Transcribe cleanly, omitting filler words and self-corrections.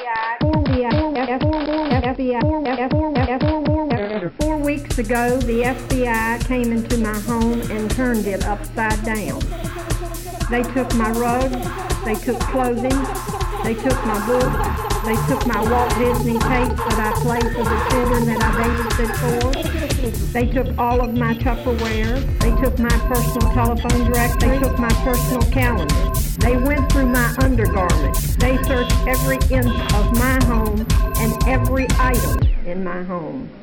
4 weeks ago, the FBI came into my home and turned it upside down. They took my rugs, they took clothing, they took my books, they took my Walt Disney tapes that I played for the children that I babysit for. They took all of my Tupperware. They took my personal telephone direct. They took my personal calendar. They went through my undergarments. They searched every inch of my home and every item in my home.